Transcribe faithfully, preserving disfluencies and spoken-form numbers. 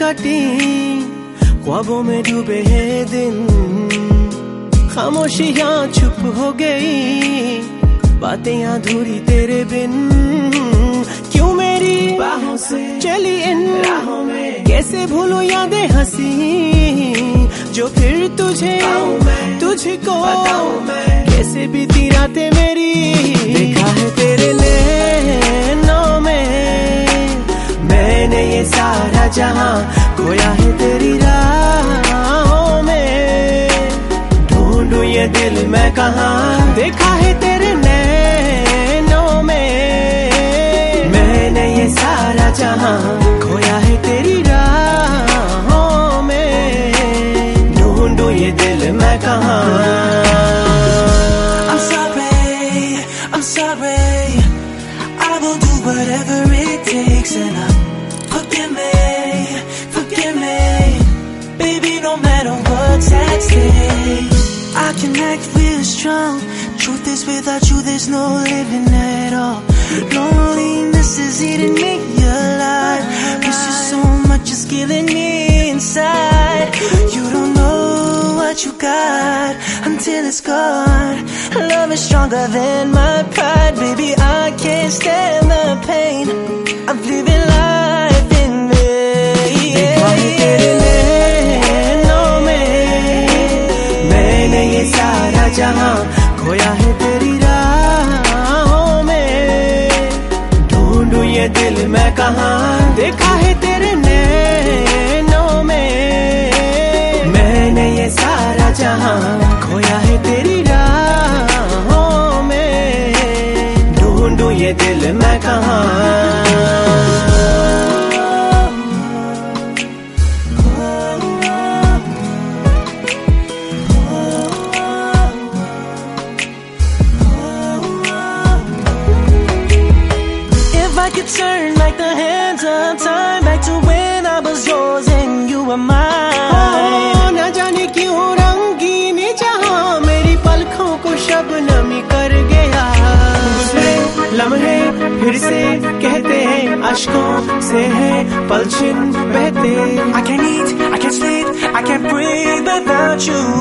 काटी, ख्वाबों में डूबे हैं दिन, खामोशियां चुप हो गई, बातें अधूरी तेरे बिन। क्यों मेरी बाहों से चली इन राहों में, कैसे भूलूं यादें हंसी जो फिर तुझे तुझको कैसे बीती रातें मेरी। देखा है तेरे नैनों में मैंने ये सारा जहां, खोया है तेरी राहों में, ढूंढूं ये दिल मैं कहां। देखा है तेरे नैनों में मैंने ये सारा जहां, खोया है तेरी राहों में, ढूंढूं ये दिल मैं कहां। I'm sorry, I'm sorry, I will do whatever it takes, and I forgive me, forgive me, baby, no matter what's at stake. I can act real strong, truth is without you there's no living at all. Loneliness is eating me alive, miss you so much it's killing me inside. You don't know what you got until it's gone. Love is stronger than my pride, baby, I can't stand the pain of living life in vain. देखा है तेरे नैनों में मैंने ये सारा जहां, खोया है तेरी राहों में, ढूंढूं ये दिल मैं कहां। देखा है तेरे नैनों में मैंने ये सारा जहां, खोया है तेरी राहों में, ढूंढूं ये दिल मैं कहां। I could turn like the hands of time back to when I was yours and you were mine. Oh, ना जाने क्यों रंगीनी जहां मेरी पलकों को शबनमी कर गया। गुजरे लम्हे फिर से कहते हैं, अश्कों से है पलछिन बहते। I can't eat, I can't sleep, I can't breathe without you.